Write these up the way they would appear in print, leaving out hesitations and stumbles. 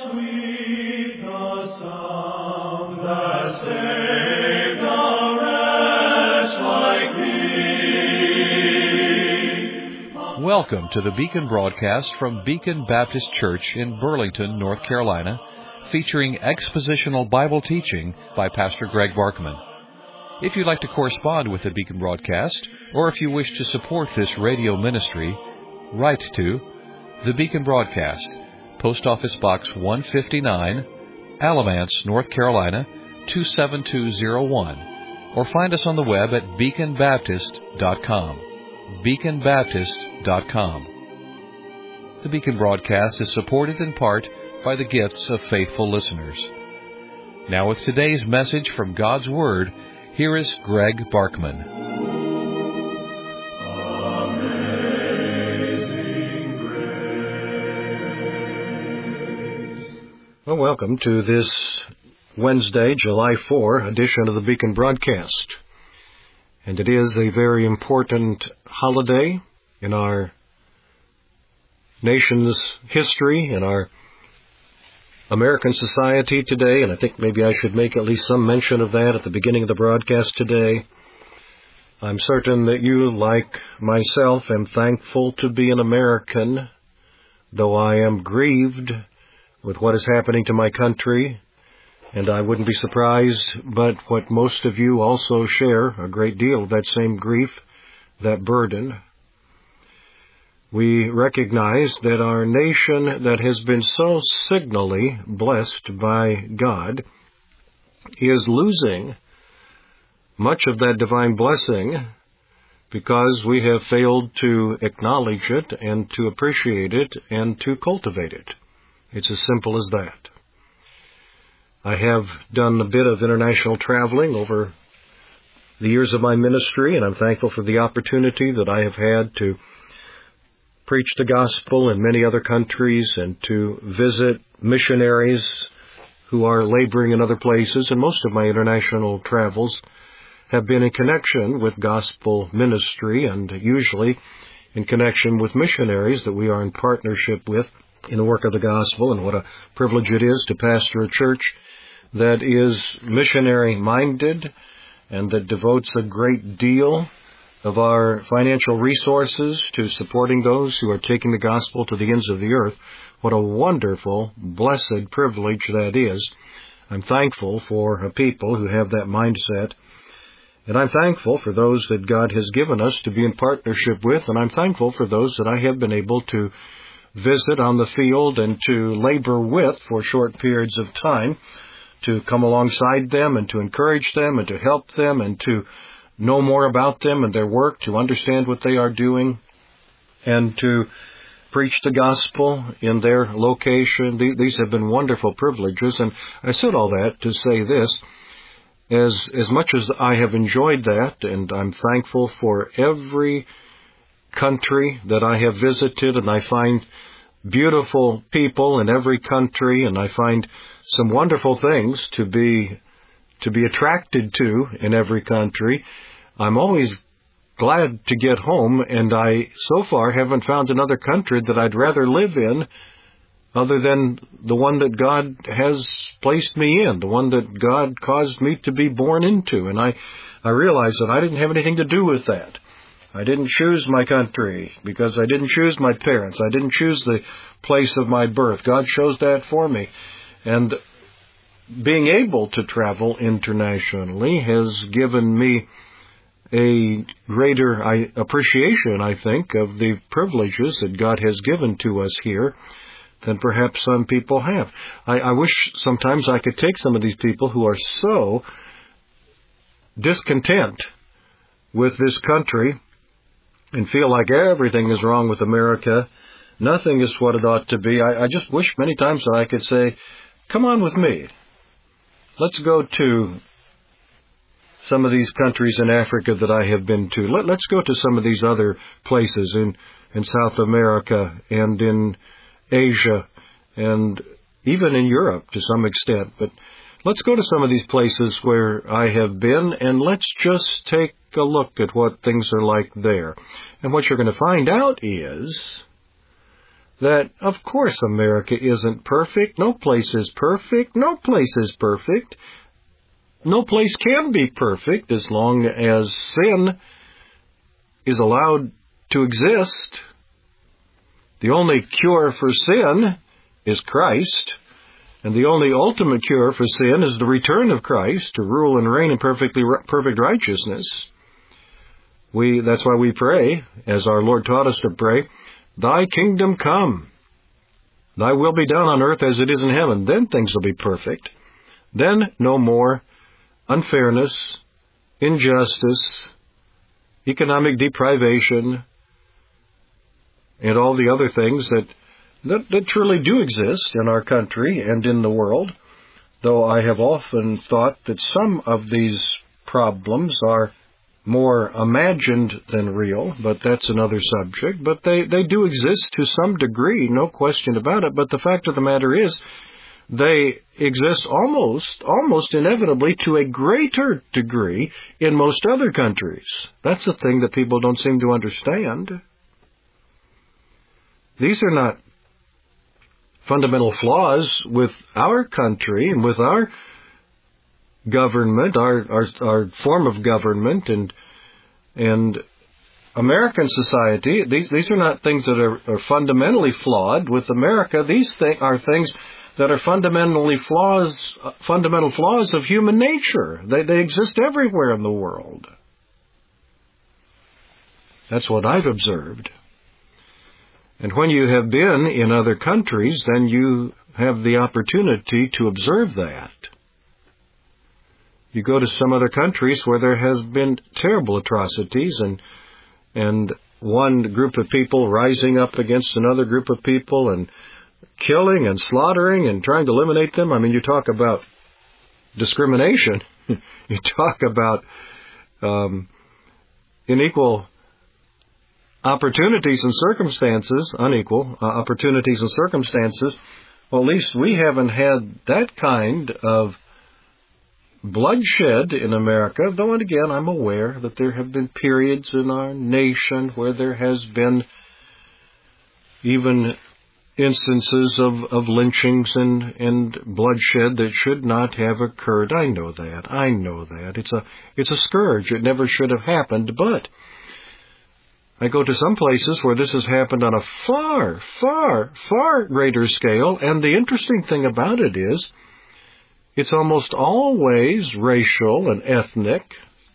sweet the sound that saved a wretch like me. Welcome to the Beacon broadcast from Beacon Baptist Church in Burlington, North Carolina, featuring expositional Bible teaching by Pastor Greg Barkman. If you'd like to correspond with the Beacon broadcast, or if you wish to support this radio ministry, write to the Beacon Broadcast, Post Office Box 159, Alamance, North Carolina 27201, or find us on the web at beaconbaptist.com. beaconbaptist.com. The Beacon broadcast is supported in part by the gifts of faithful listeners. Now with today's message from God's Word, here is Greg Barkman. Well, welcome to this Wednesday, July 4 edition of the Beacon broadcast. And it is a very important holiday in our nation's history, in our American society today, and I think maybe I should make at least some mention of that at the beginning of the broadcast today. I'm certain that you, like myself, am thankful to be an American, though I am grieved with what is happening to my country, and I wouldn't be surprised, but what most of you also share a great deal of that same grief, that burden. We recognize that our nation that has been so signally blessed by God is losing much of that divine blessing because we have failed to acknowledge it and to appreciate it and to cultivate it. It's as simple as that. I have done a bit of international traveling over the years of my ministry, and I'm thankful for the opportunity that I have had to preach the gospel in many other countries and to visit missionaries who are laboring in other places. And most of my international travels have been in connection with gospel ministry and usually in connection with missionaries that we are in partnership with in the work of the gospel. And what a privilege it is to pastor a church that is missionary-minded and that devotes a great deal of our financial resources to supporting those who are taking the gospel to the ends of the earth. What a wonderful, blessed privilege that is. I'm thankful for a people who have that mindset. And I'm thankful for those that God has given us to be in partnership with. And I'm thankful for those that I have been able to visit on the field and to labor with for short periods of time, to come alongside them and to encourage them and to help them and to know more about them and their work, to understand what they are doing, and to preach the gospel in their location. These have been wonderful privileges, and I said all that to say this. As much as I have enjoyed that, and I'm thankful for every country that I have visited, and I find beautiful people in every country, and I find some wonderful things to be attracted to in every country, I'm always glad to get home, and I so far haven't found another country that I'd rather live in other than the one that God has placed me in, the one that God caused me to be born into. And I realize that I didn't have anything to do with that. I didn't choose my country because I didn't choose my parents. I didn't choose the place of my birth. God chose that for me. And being able to travel internationally has given me a greater appreciation, I think, of the privileges that God has given to us here than perhaps some people have. I wish sometimes I could take some of these people who are so discontent with this country and feel like everything is wrong with America, nothing is what it ought to be. I just wish many times that I could say, come on with me. Let's go to some of these countries in Africa that I have been to. Let's go to some of these other places in South America and in Asia and even in Europe to some extent. But let's go to some of these places where I have been, and let's just take a look at what things are like there. And what you're going to find out is that, of course, America isn't perfect. No place is perfect. No place is perfect. No place can be perfect as long as sin is allowed to exist. The only cure for sin is Christ, and the only ultimate cure for sin is the return of Christ to rule and reign in perfect righteousness. That's why we pray, as our Lord taught us to pray, Thy kingdom come, Thy will be done on earth as it is in heaven. Then things will be perfect. Then no more unfairness, injustice, economic deprivation, and all the other things that truly do exist in our country and in the world, though I have often thought that some of these problems are more imagined than real, but that's another subject. But they do exist to some degree, no question about it. But the fact of the matter is, they exist almost inevitably to a greater degree in most other countries. That's the thing that people don't seem to understand. These are not fundamental flaws with our country and with our government, our form of government and American society. These are not things that are fundamentally flawed with America. These are things that are fundamental flaws of human nature. They exist everywhere in the world. That's what I've observed. And when you have been in other countries, then you have the opportunity to observe that. You go to some other countries where there has been terrible atrocities and one group of people rising up against another group of people and killing and slaughtering and trying to eliminate them. I mean, you talk about discrimination. You talk about unequal opportunities and circumstances. Well, at least we haven't had that kind of bloodshed in America, though, and again, I'm aware that there have been periods in our nation where there has been even instances of lynchings and bloodshed that should not have occurred. I know that. It's a scourge. It never should have happened, but I go to some places where this has happened on a far, far, far greater scale, and the interesting thing about it is it's almost always racial and ethnic,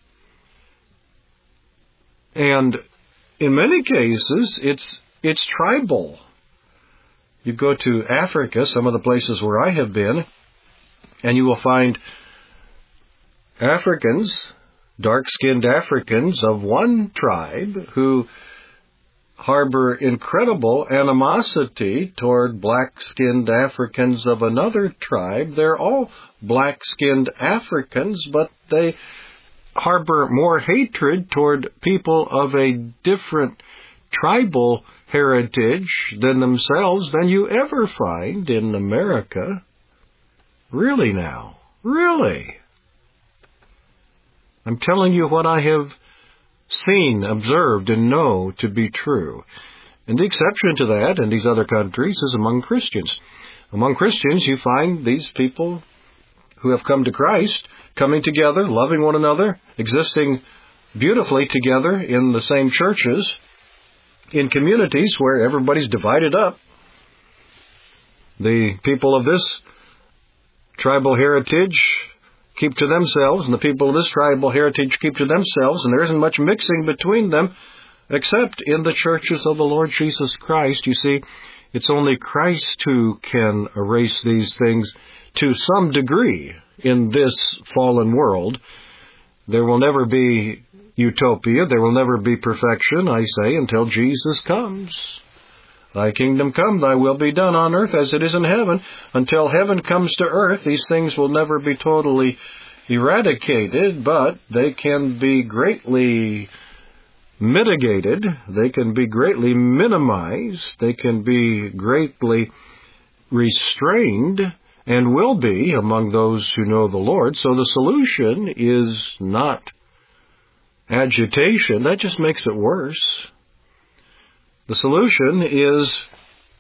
and in many cases it's tribal. You go to Africa, some of the places where I have been, and you will find Africans, dark-skinned Africans of one tribe who harbor incredible animosity toward black-skinned Africans of another tribe. They're all black-skinned Africans, but they harbor more hatred toward people of a different tribal heritage than themselves than you ever find in America. Really now? Really? I'm telling you what I have seen, observed, and know to be true. And the exception to that in these other countries is among Christians. Among Christians, you find these people who have come to Christ coming together, loving one another, existing beautifully together in the same churches, in communities where everybody's divided up. The people of this tribal heritage keep to themselves, and the people of this tribal heritage keep to themselves, and there isn't much mixing between them, except in the churches of the Lord Jesus Christ. You see, it's only Christ who can erase these things to some degree in this fallen world. There will never be utopia, there will never be perfection, I say, until Jesus comes. Thy kingdom come, thy will be done on earth as it is in heaven. Until heaven comes to earth, these things will never be totally eradicated, but they can be greatly mitigated, they can be greatly minimized, they can be greatly restrained, and will be among those who know the Lord. So the solution is not agitation. That just makes it worse. The solution is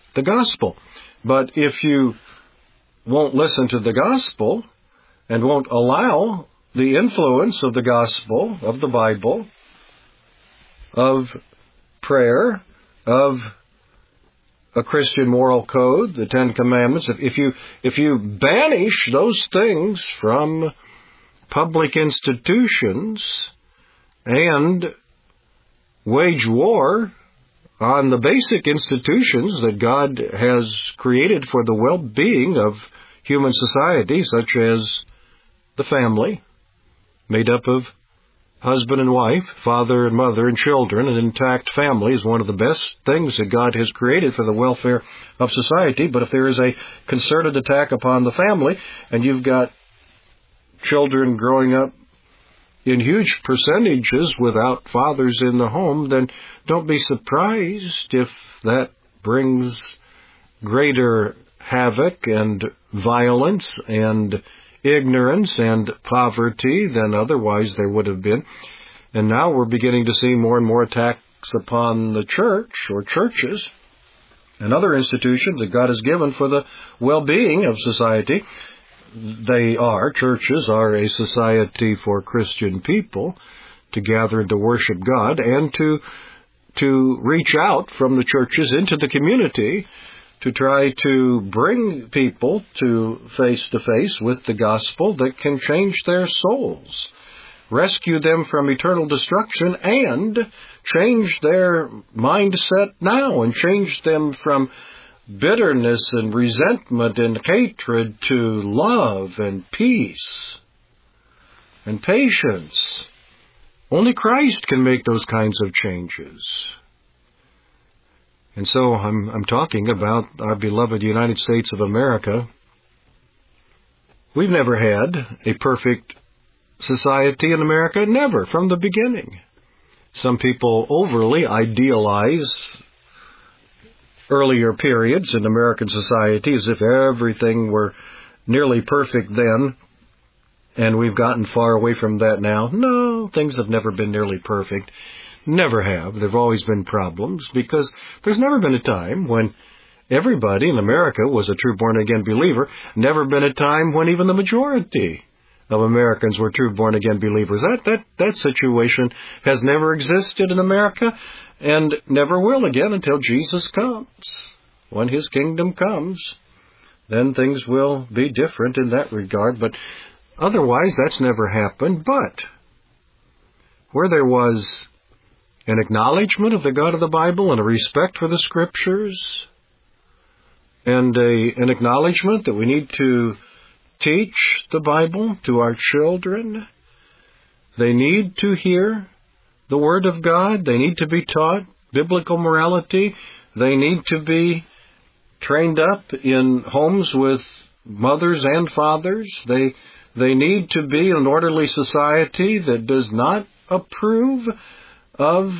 the gospel. But if you won't listen to the gospel and won't allow the influence of the gospel, of the Bible, of prayer, of a Christian moral code, the Ten Commandments, if you banish those things from public institutions and wage war on the basic institutions that God has created for the well-being of human society, such as the family, made up of husband and wife, father and mother and children. An intact family is one of the best things that God has created for the welfare of society. But if there is a concerted attack upon the family, and you've got children growing up in huge percentages without fathers in the home, then don't be surprised if that brings greater havoc and violence and ignorance and poverty than otherwise there would have been. And now we're beginning to see more and more attacks upon the church or churches and other institutions that God has given for the well-being of society. Churches are a society for Christian people to gather and to worship God and to reach out from the churches into the community to try to bring people to face with the gospel that can change their souls, rescue them from eternal destruction, and change their mindset now and change them from bitterness and resentment and hatred to love and peace and patience. Only Christ can make those kinds of changes. And so I'm talking about our beloved United States of America. We've never had a perfect society in America, never, from the beginning. Some people overly idealize earlier periods in American society as if everything were nearly perfect then, and we've gotten far away from that now. No, things have never been nearly perfect. Never have. There have always been problems, because there's never been a time when everybody in America was a true born-again believer. Never been a time when even the majority of Americans were true born-again believers. That situation has never existed in America and never will again until Jesus comes. When His kingdom comes, then things will be different in that regard. But otherwise, that's never happened. But where there was an acknowledgement of the God of the Bible and a respect for the Scriptures and an acknowledgement that we need to teach the Bible to our children, they need to hear the Word of God. They need to be taught biblical morality. They need to be trained up in homes with mothers and fathers. They need to be in an orderly society that does not approve of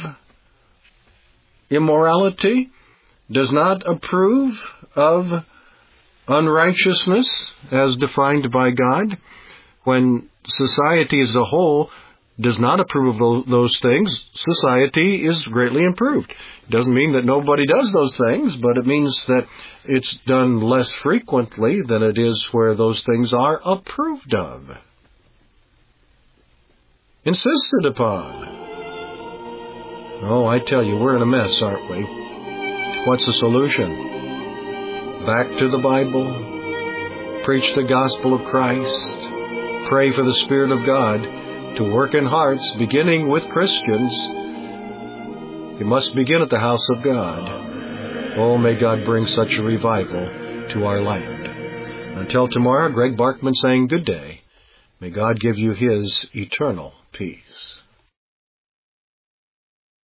immorality, does not approve of unrighteousness as defined by God. When society as a whole does not approve of those things, society is greatly improved. It doesn't mean that nobody does those things, but it means that it's done less frequently than it is where those things are approved of, insisted upon. Oh, I tell you, we're in a mess, aren't we? What's the solution? Back to the Bible. Preach the gospel of Christ. Pray for the Spirit of God to work in hearts, beginning with Christians. It must begin at the house of God. Oh, may God bring such a revival to our land. Until tomorrow, Greg Barkman saying good day. May God give you His eternal peace.